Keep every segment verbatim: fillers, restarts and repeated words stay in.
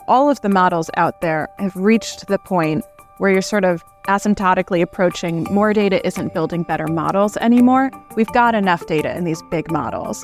all of the models out there have reached the point where you're sort of asymptotically approaching more data isn't building better models anymore. We've got enough data in these big models.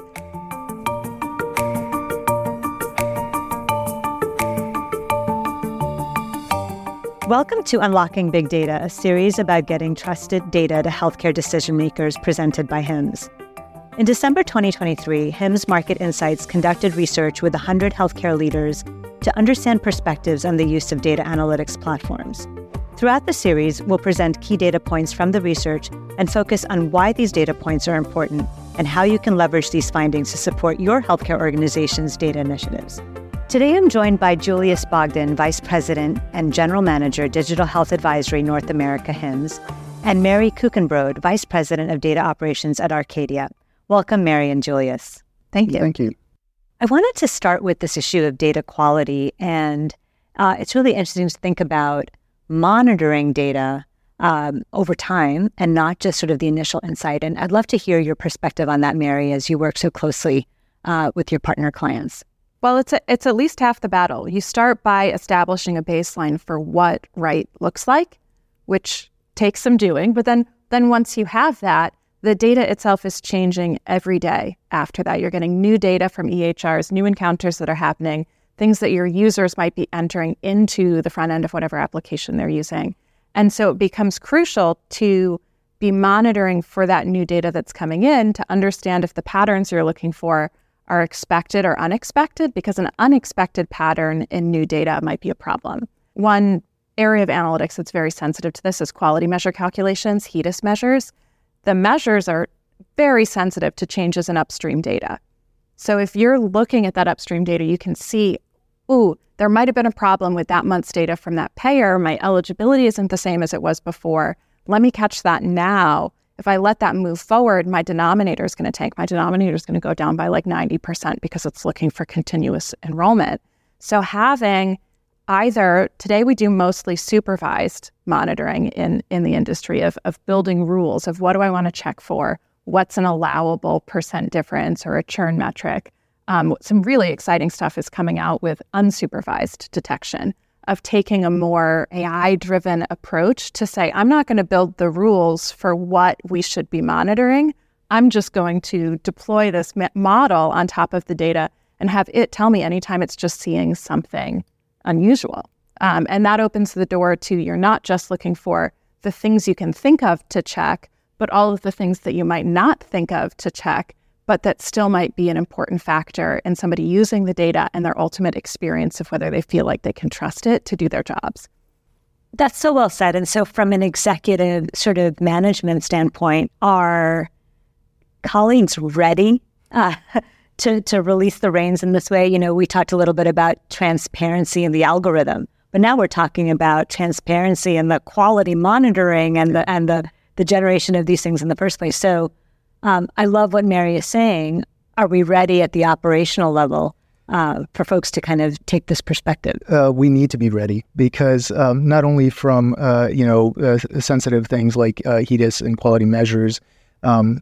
Welcome to Unlocking Big Data, a series about getting trusted data to healthcare decision makers presented by HIMSS. In December twenty twenty-three, HIMSS Market Insights conducted research with one hundred healthcare leaders to understand perspectives on the use of data analytics platforms. Throughout the series, we'll present key data points from the research and focus on why these data points are important and how you can leverage these findings to support your healthcare organization's data initiatives. Today, I'm joined by Julius Bogdan, Vice President and General Manager, Digital Health Advisory North America, HIMSS, and Mary Kuchenbrod, Vice President of Data Operations at Arcadia. Welcome, Mary and Julius. Thank you. Thank you. I wanted to start with this issue of data quality, and uh, it's really interesting to think about monitoring data um, over time and not just sort of the initial insight. And I'd love to hear your perspective on that, Mary, as you work so closely uh, with your partner clients. Well, it's a, it's at least half the battle. You start by establishing a baseline for what right looks like, which takes some doing. But then, then once you have that, the data itself is changing every day after that. You're getting new data from E H Rs, new encounters that are happening, things that your users might be entering into the front end of whatever application they're using. And so it becomes crucial to be monitoring for that new data that's coming in to understand if the patterns you're looking for are expected or unexpected, because an unexpected pattern in new data might be a problem. One area of analytics that's very sensitive to this is quality measure calculations, HEDIS measures. The measures are very sensitive to changes in upstream data. So if you're looking at that upstream data, you can see, ooh, there might have been a problem with that month's data from that payer. My eligibility isn't the same as it was before. Let me catch that now. If I let that move forward, my denominator is going to tank. My denominator is going to go down by like ninety percent because it's looking for continuous enrollment. So having either, today we do mostly supervised monitoring in, in the industry of, of building rules of what do I want to check for, what's an allowable percent difference or a churn metric. Um, some really exciting stuff is coming out with unsupervised detection of taking a more A I-driven approach to say, I'm not going to build the rules for what we should be monitoring. I'm just going to deploy this me- model on top of the data and have it tell me anytime it's just seeing something unusual. Um, and that opens the door to you're not just looking for the things you can think of to check, but all of the things that you might not think of to check, but that still might be an important factor in somebody using the data and their ultimate experience of whether they feel like they can trust it to do their jobs. That's so well said. And so from an executive sort of management standpoint, are colleagues ready uh, to, to release the reins in this way? You know, we talked a little bit about transparency in the algorithm, but now we're talking about transparency and the quality monitoring and the and the, the generation of these things in the first place. So Um, I love what Mary is saying. Are we ready at the operational level uh, for folks to kind of take this perspective? Uh, we need to be ready because um, not only from, uh, you know, uh, sensitive things like uh, HEDIS and quality measures, um,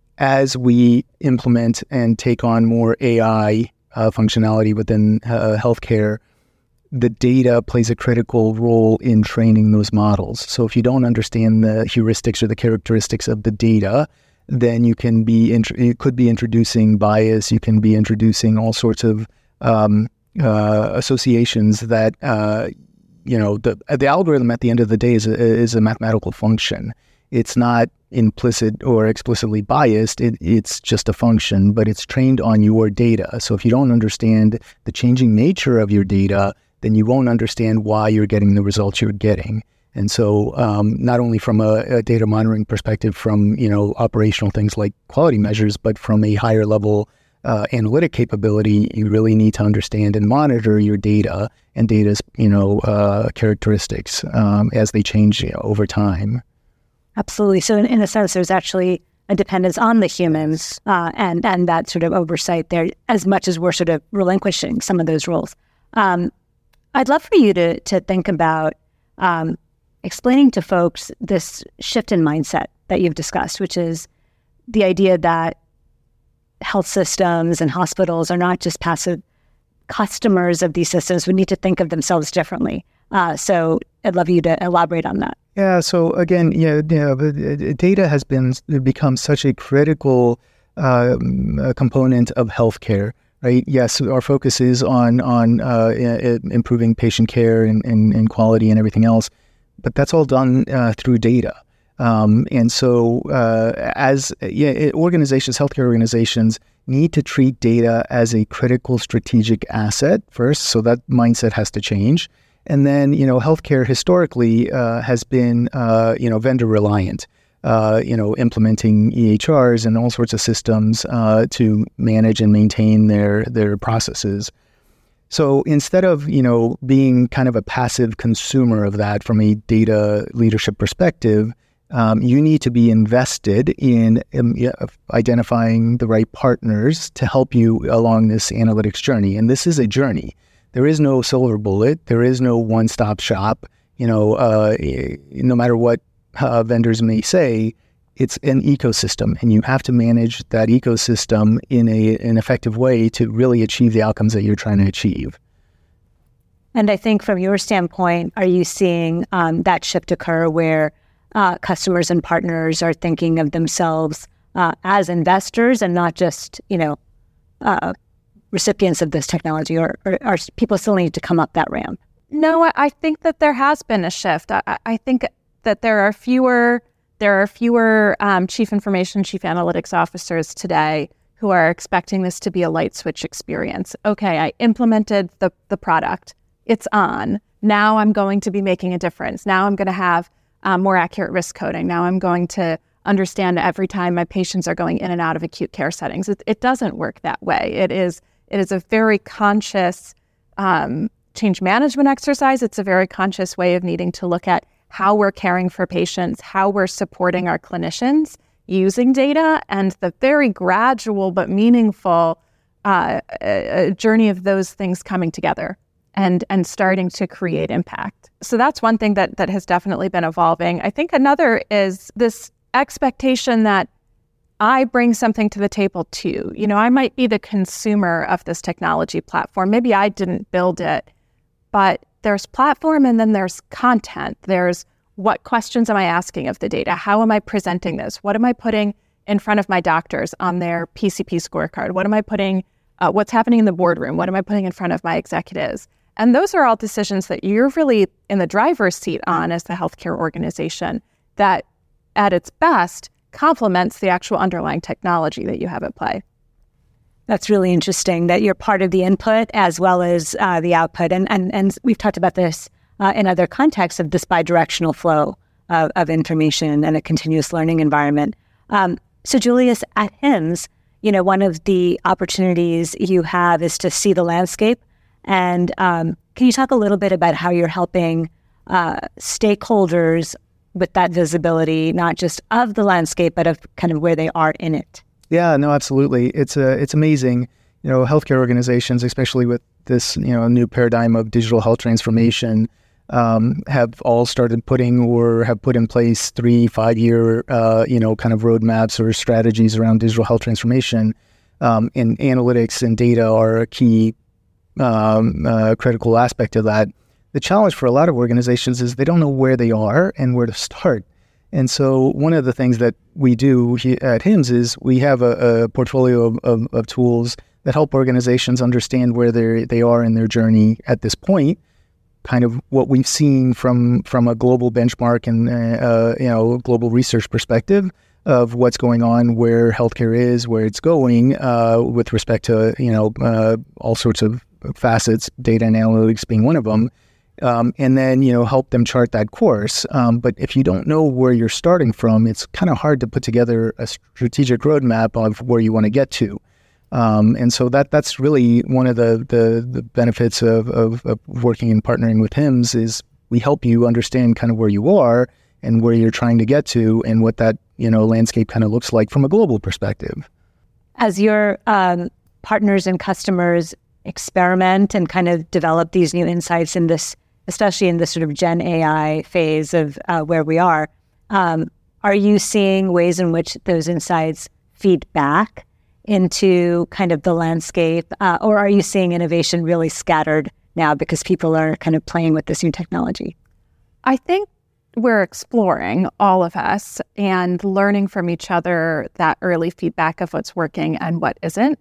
as we implement and take on more A I uh, functionality within uh, healthcare, the data plays a critical role in training those models. So if you don't understand the heuristics or the characteristics of the data, then you can be, int- you could be introducing bias, you can be introducing all sorts of um, uh, associations that, uh, you know, the the algorithm at the end of the day is a, is a mathematical function. It's not implicit or explicitly biased, it, it's just a function, but it's trained on your data. So if you don't understand the changing nature of your data, then you won't understand why you're getting the results you're getting. And so um, not only from a, a data monitoring perspective from, you know, operational things like quality measures, but from a higher level uh, analytic capability, you really need to understand and monitor your data and data's, you know, uh, characteristics um, as they change, you know, over time. Absolutely. So in, in a sense, there's actually a dependence on the humans uh, and, and that sort of oversight there as much as we're sort of relinquishing some of those roles. Um, I'd love for you to to think about um, explaining to folks this shift in mindset that you've discussed, which is the idea that health systems and hospitals are not just passive customers of these systems would need to think of themselves differently. Uh, so I'd love you to elaborate on that. Yeah. So again, yeah, you know, data has been become such a critical uh, component of healthcare. Right. Yes, our focus is on on uh, improving patient care and, and, and quality and everything else, but that's all done uh, through data. Um, and so, uh, as yeah, it, organizations, healthcare organizations need to treat data as a critical strategic asset first. So that mindset has to change. And then, you know, healthcare historically uh, has been, uh, you know, vendor reliant. Uh, you know, implementing E H Rs and all sorts of systems uh, to manage and maintain their their processes. So instead of, you know, being kind of a passive consumer of that from a data leadership perspective, um, you need to be invested in um, identifying the right partners to help you along this analytics journey. And this is a journey. There is no silver bullet. There is no one-stop shop. You know, uh, no matter what Uh, vendors may say, it's an ecosystem, and you have to manage that ecosystem in a an effective way to really achieve the outcomes that you're trying to achieve. And I think from your standpoint, are you seeing um, that shift occur where uh, customers and partners are thinking of themselves uh, as investors and not just, you know, uh, recipients of this technology, or, or are people still need to come up that ramp? No, I, I think that there has been a shift. I, I think that there are fewer there are fewer um, chief information, chief analytics officers today who are expecting this to be a light switch experience. Okay, I implemented the, the product. It's on. Now I'm going to be making a difference. Now I'm going to have um, more accurate risk coding. Now I'm going to understand every time my patients are going in and out of acute care settings. It, it doesn't work that way. It is it is a very conscious um, change management exercise. It's a very conscious way of needing to look at how we're caring for patients, how we're supporting our clinicians using data, and the very gradual but meaningful uh, uh, journey of those things coming together and and starting to create impact. So that's one thing that that has definitely been evolving. I think another is this expectation that I bring something to the table too. You know, I might be the consumer of this technology platform. Maybe I didn't build it, but there's platform and then there's content. There's what questions am I asking of the data? How am I presenting this? What am I putting in front of my doctors on their P C P scorecard? What am I putting, uh, what's happening in the boardroom? What am I putting in front of my executives? And those are all decisions that you're really in the driver's seat on as the healthcare organization that at its best complements the actual underlying technology that you have at play. That's really interesting that you're part of the input as well as uh, the output. And, and and we've talked about this uh, in other contexts of this bidirectional flow of, of information and a continuous learning environment. Um, so Julius, at HIMSS, you know, one of the opportunities you have is to see the landscape. And um, can you talk a little bit about how you're helping uh, stakeholders with that visibility, not just of the landscape, but of kind of where they are in it? Yeah, no, absolutely. It's uh, it's amazing. You know, healthcare organizations, especially with this, you know, new paradigm of digital health transformation, um, have all started putting or have put in place three, five-year, uh, you know, kind of roadmaps or strategies around digital health transformation. Um, and analytics and data are a key um, uh, critical aspect of that. The challenge for a lot of organizations is they don't know where they are and where to start. And so one of the things that we do at HIMSS is we have a, a portfolio of, of, of tools that help organizations understand where they they are in their journey at this point, kind of what we've seen from from a global benchmark and uh, you know global research perspective of what's going on, where healthcare is, where it's going uh, with respect to you know uh, all sorts of facets, data and analytics being one of them. Um, and then, you know, help them chart that course. Um, but if you don't know where you're starting from, it's kind of hard to put together a strategic roadmap of where you want to get to. Um, and so that that's really one of the the, the benefits of, of, of working and partnering with HIMSS is we help you understand kind of where you are and where you're trying to get to and what that, you know, landscape kind of looks like from a global perspective. As your um, partners and customers experiment and kind of develop these new insights in this, especially in this sort of Gen A I phase of uh, where we are, um, are you seeing ways in which those insights feed back into kind of the landscape? Uh, or are you seeing innovation really scattered now because people are kind of playing with this new technology? I think we're exploring, all of us, and learning from each other that early feedback of what's working and what isn't.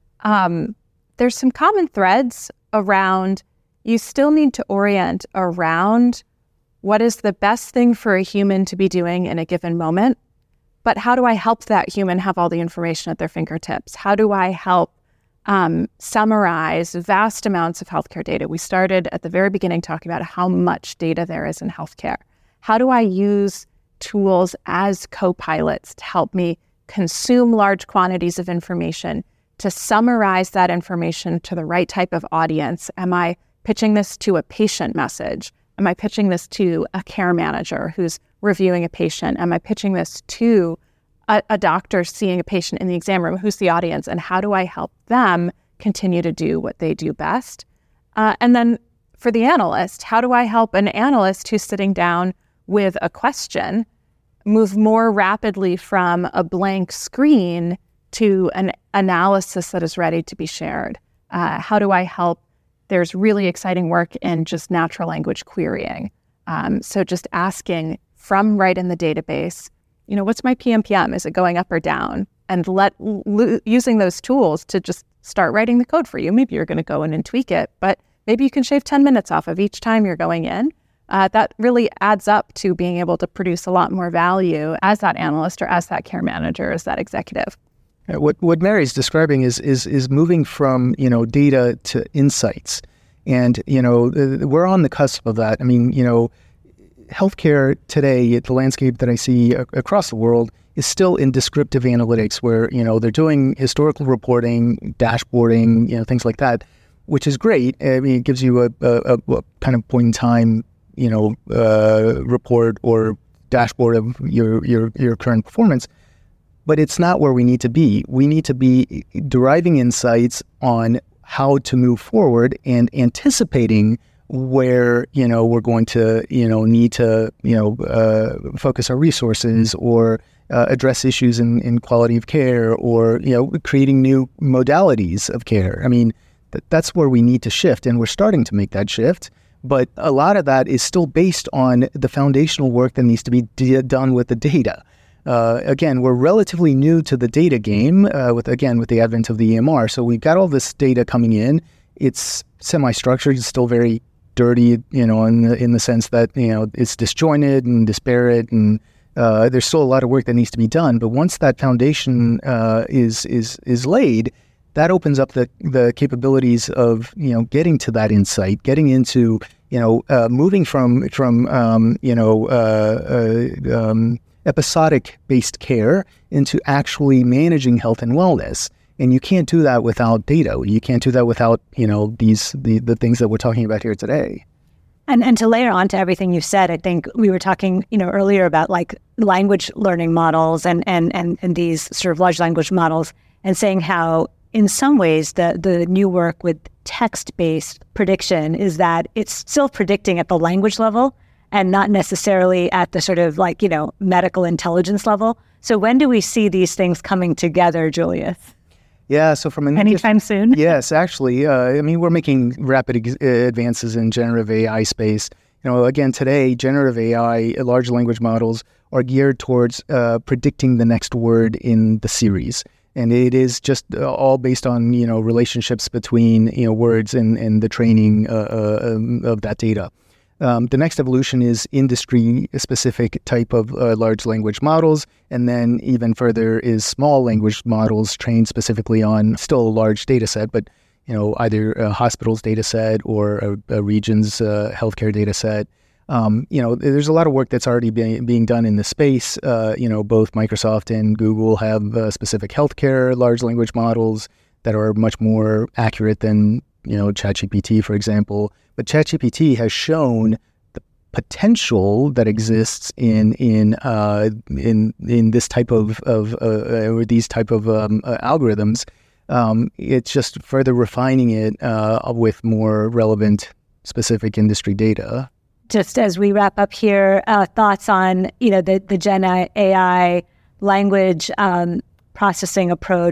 Um, there's some common threads around you still need to orient around what is the best thing for a human to be doing in a given moment, but how do I help that human have all the information at their fingertips? How do I help um, summarize vast amounts of healthcare data? We started at the very beginning talking about how much data there is in healthcare. How do I use tools as co-pilots to help me consume large quantities of information, to summarize that information to the right type of audience? Am I pitching this to a patient message? Am I pitching this to a care manager who's reviewing a patient? Am I pitching this to a, a doctor seeing a patient in the exam room? Who's the audience? And how do I help them continue to do what they do best? Uh, and then for the analyst, how do I help an analyst who's sitting down with a question move more rapidly from a blank screen to an analysis that is ready to be shared? Uh, how do I help? There's really exciting work in just natural language querying. Um, so just asking from right in the database, you know, what's my P M P M? Is it going up or down? And let l- using those tools to just start writing the code for you. Maybe you're going to go in and tweak it, but maybe you can shave ten minutes off of each time you're going in. Uh, that really adds up to being able to produce a lot more value as that analyst or as that care manager, as that executive. What what Mary's describing is is is moving from, you know, data to insights, and you know we're on the cusp of that. I mean, you know, healthcare today, the landscape that I see a- across the world is still in descriptive analytics, where you know they're doing historical reporting, dashboarding, you know, things like that, which is great. I mean, it gives you a, a, a kind of point in time, you know, uh, report or dashboard of your your your current performance. But it's not where we need to be. We need to be deriving insights on how to move forward and anticipating where, you know, we're going to, you know, need to, you know, uh, focus our resources or uh, address issues in, in quality of care, or, you know, creating new modalities of care. I mean, th- that's where we need to shift, and we're starting to make that shift. But a lot of that is still based on the foundational work that needs to be d- done with the data. Uh, again, we're relatively new to the data game uh, with, again, with the advent of the E M R. So we've got all this data coming in. It's semi-structured. It's still very dirty, you know, in the, in the sense that, you know, it's disjointed and disparate, and uh, there's still a lot of work that needs to be done. But once that foundation uh, is is is laid, that opens up the the capabilities of, you know, getting to that insight, getting into, you know, uh, moving from from um, you know. Uh, uh, um, episodic-based care into actually managing health and wellness. And you can't do that without data. You can't do that without, you know, these the, the things that we're talking about here today. And and to layer on to everything you said, I think we were talking, you know, earlier about like language learning models and and and, and these sort of large language models, and saying how in some ways the the new work with text-based prediction is that it's still predicting at the language level and not necessarily at the sort of like, you know, medical intelligence level. So when do we see these things coming together, Julius? Yeah, so from an anytime just, soon. Yes, actually, uh, I mean, we're making rapid ex- advances in generative A I space. You know, again, today, generative A I, large language models, are geared towards uh, predicting the next word in the series, and it is just uh, all based on, you know, relationships between, you know, words and and the training uh, uh, um, of that data. Um, the next evolution is industry-specific type of uh, large language models, and then even further is small language models trained specifically on still a large data set, but, you know, either a hospital's data set or a, a region's uh, healthcare data set. Um, you know, there's a lot of work that's already being being done in the space. Uh, you know, both Microsoft and Google have uh, specific healthcare large language models that are much more accurate than, you know, ChatGPT, for example. But ChatGPT has shown the potential that exists in in uh, in in this type of of uh, or these type of um, uh, algorithms. Um, it's just further refining it uh, with more relevant, specific industry data. Just as we wrap up here, uh, thoughts on, you know, the the Gen A I language um, processing approach.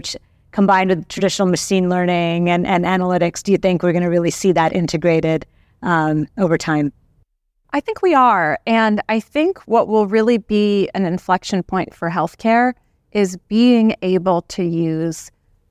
combined with traditional machine learning and, and analytics, do you think we're going to really see that integrated um, over time? I think we are. And I think what will really be an inflection point for healthcare is being able to use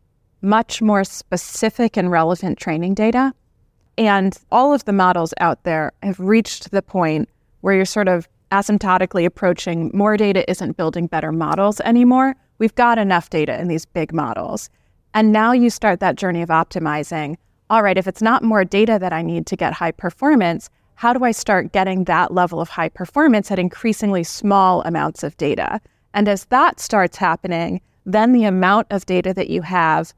much more specific and relevant training data. And all of the models out there have reached the point where you're sort of asymptotically approaching more data isn't building better models anymore. We've got enough data in these big models. And now you start that journey of optimizing. All right, if it's not more data that I need to get high performance, how do I start getting that level of high performance at increasingly small amounts of data? And as that starts happening, then the amount of data that you have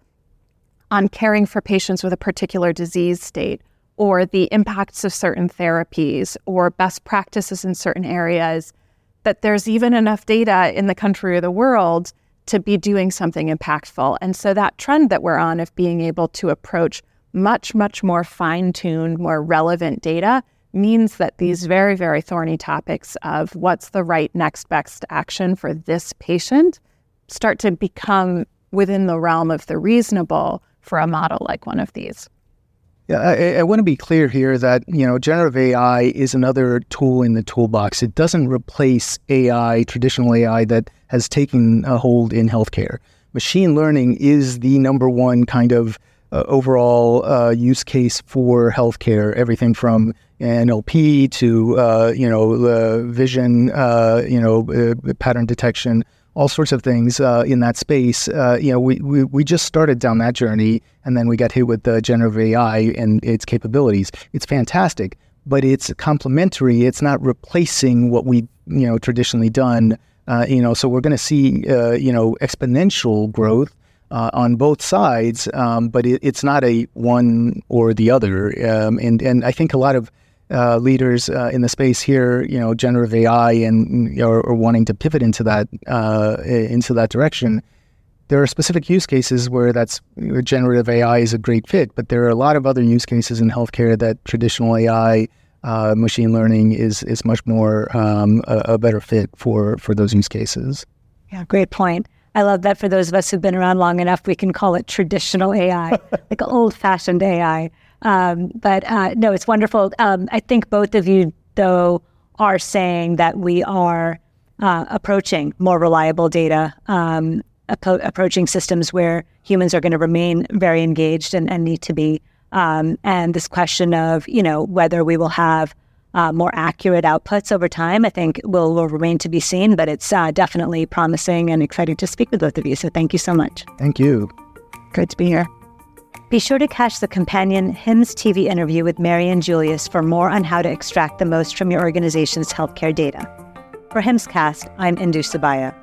on caring for patients with a particular disease state, or the impacts of certain therapies, or best practices in certain areas, that there's even enough data in the country or the world to be doing something impactful. And so that trend that we're on of being able to approach much, much more fine-tuned, more relevant data means that these very, very thorny topics of what's the right next best action for this patient start to become within the realm of the reasonable for a model like one of these. Yeah, I, I want to be clear here that, you know, generative A I is another tool in the toolbox. It doesn't replace A I, traditional A I that has taken a hold in healthcare. Machine learning is the number one kind of uh, overall uh, use case for healthcare, everything from N L P to, uh, you know, uh, vision, uh, you know, uh, pattern detection, all sorts of things uh, in that space. Uh, you know, we, we we just started down that journey, and then we got hit with the generative A I and its capabilities. It's fantastic, but it's complementary. It's not replacing what we you know traditionally done. Uh, you know, so we're going to see uh, you know exponential growth uh, on both sides, um, but it, it's not a one or the other. Um, and and I think a lot of Uh, leaders uh, in the space here, you know, generative A I and are, are wanting to pivot into that uh, into that direction. There are specific use cases where that's generative A I is a great fit, but there are a lot of other use cases in healthcare that traditional A I, uh, machine learning is is much more um, a, a better fit for for those use cases. Yeah, great point. I love that for those of us who've been around long enough, we can call it traditional A I, like old-fashioned A I. Um, but uh, no, it's wonderful. Um, I think both of you, though, are saying that we are uh, approaching more reliable data, um, ap- approaching systems where humans are going to remain very engaged and, and need to be. Um, and this question of, you know, whether we will have uh, more accurate outputs over time, I think will, will remain to be seen. But it's uh, definitely promising and exciting to speak with both of you. So thank you so much. Thank you. Great to be here. Be sure to catch the companion HIMSS T V interview with Marian Julius for more on how to extract the most from your organization's healthcare data. For HIMSScast, I'm Indu Subaya.